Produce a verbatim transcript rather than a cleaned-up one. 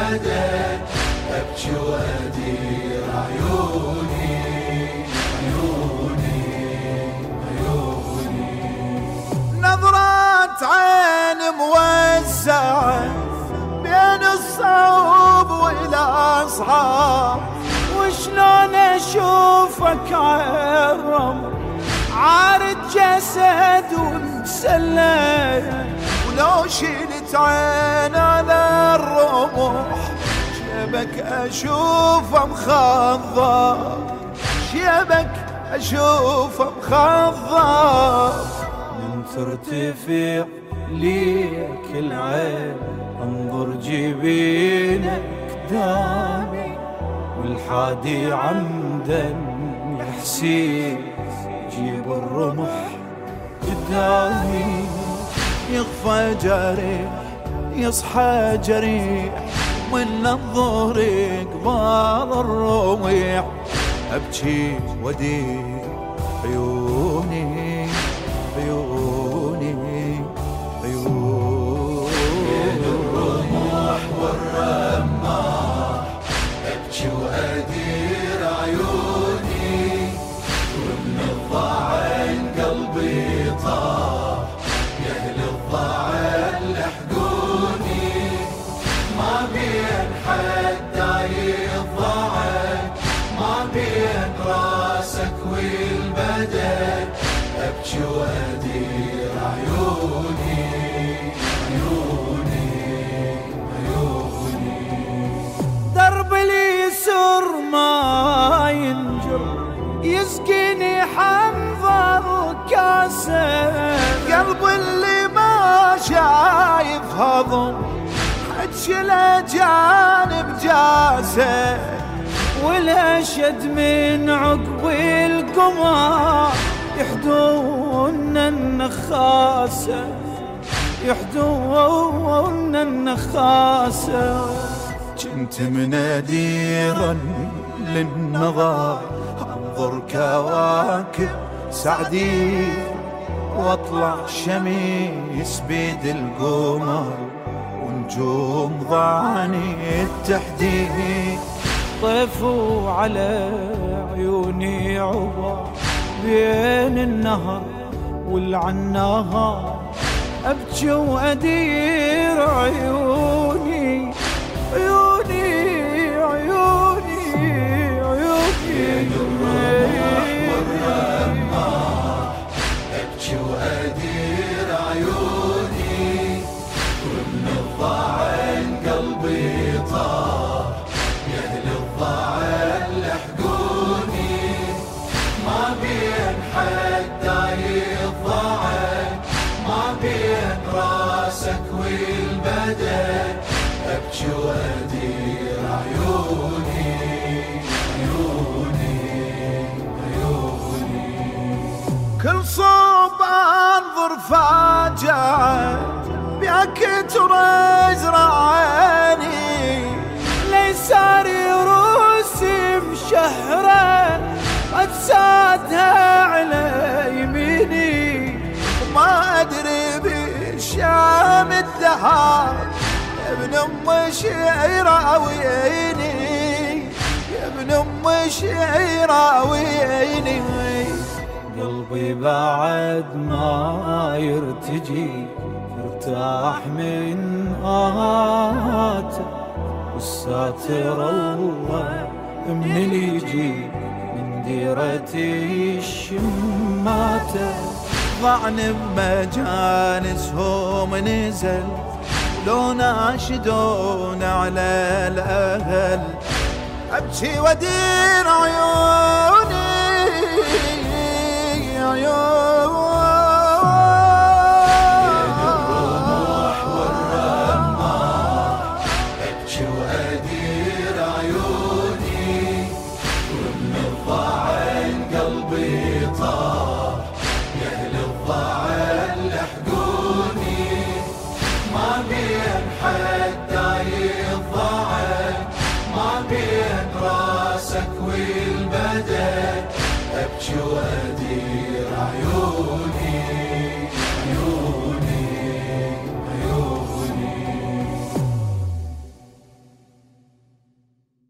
البدن، أبكي وأدير عيوني عيوني عيوني. نظرة عين موزعة بين الصوب والأصحاب، وشلون أشوفك عالرمل عارض جسد ومسلح، ولو شلت عين على الرمح شيبك أشوفه مخضر، شيبك أشوفه مخضر. من ترتفع ليك العين انظر جبينك دامي، والحادي عمدا يحسين جيب الرمح قدامي. يغفى جريح يصحى جريح من ننظر قبال الرويح، أبكي وديع عيوني عيوني عيوني. بين الرمح والرماح أبكي وأدير عيوني، ومن الضعن قلبي طاح يا أهل الضعن لحقوني. ما بين حد يضعن، ما بين راسك والبدن، أبكي وأدير عيوني عيوني عيوني. درب اليسر ما ينجر يسقيني حنظر كاسه، قلب اللي ما شايف هضم حج الأجانب جاسه، والأشد من عقب القمر يحدون النخاسة يحدون النخاسة. كنت مناديرا للنظر انظر كواكب سعدي، واطلع شميس بيد القمر ونجوم ضعني التحديد. طيفوا على عيوني عبر بين النهر والعناهر، أبكي وأدير عيوني عيوني عيوني عيوني. بين الرمح والرماح أبكي وأدير عيوني، ومن الضعن قلبي طاح يا أهل الضعن لحقوني. ما بين حد يضعن، ما بين راسك والبدن، أبكي وأدير عيوني عيوني عيوني. كل صوب انظر فاجعة بياك ترزرع عيني، ليساري روسي مشهرة أجسادها على يميني، وما أدري بالشام الدهار يا ابن أم شعيرة ويني يا ابن أم شعيرة ويني. قلبي بعد ما يرتجي ارتاح من آهاته، والساتر الله من اللي يجي من ديرتي الشماته. ضعن بمجالسهم نزل لو ناشدون على الأهل، أبكي ودير عيوني عيوني